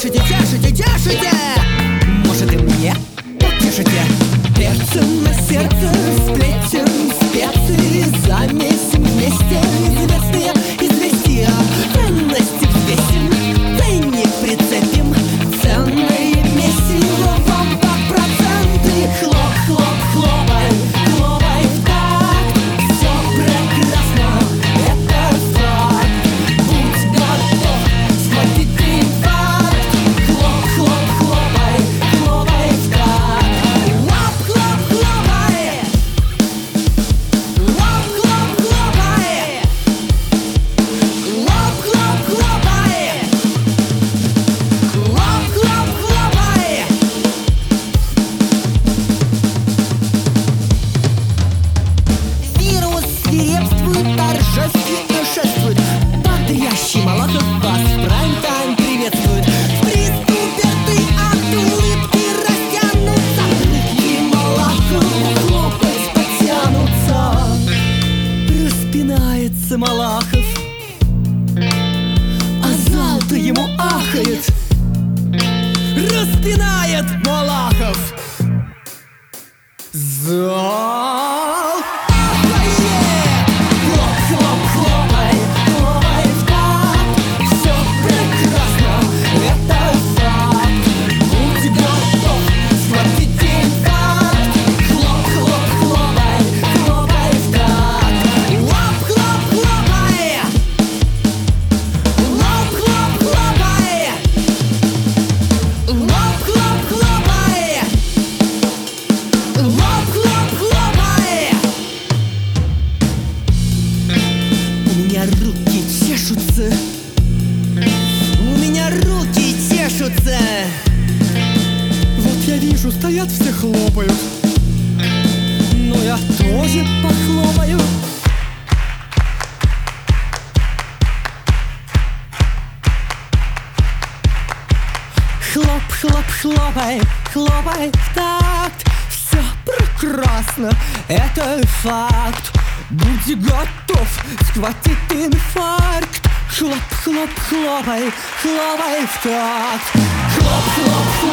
Чешите, чешите, чешите. Может и мне потешите. Перцем на сердце сплетен специи, замесим вместе известные известия. Ценности взвесим, ценник прицепим, ценное месиво вам под проценты. Хлоп, хлоп, хлопай, хлопай в такт. Все прекрасно, это факт. Будь готов схватить инфаркт. Хлоп, хлоп, хлопай, хлопай в такт. Хлоп, хлоп, хлопай. Хлоп, хлоп, хлопай. Хлоп, хлоп, хлопай. Хлоп, хлоп, хлопай. Вирус свирепствует, торжественно шествует. Бодрящий Малахов вас в прайм-тайм приветствует. В приступе ты от улыбки растянутся. Руки Малахова хлопать потянутся. Распинается Малахов, а зал-то ему ахает. Распинает Малахов. Зал ахает. Хлоп, хлоп, хлопай, хлопай в такт. Все прекрасно, это факт. Будь готов схватить инфаркт. Хлоп, хлоп, хлопай, хлопай в такт. Хлоп, хлоп, хлопай. Хлоп, хлоп, хлопай. Хлоп, хлоп, хлопай. Хлоп, хлоп, хлопай. У меня руки чешутся. У меня руки чешутся. Вот я вижу, стоят все хлопают. Но я тоже похлопаю. Хлоп, хлоп, хлопай, хлопай в такт. Все прекрасно, это факт. Будь готов схватить инфаркт. Хлоп, хлоп, хлопай, хлопай в такт. Хлоп, хлоп, хлопай.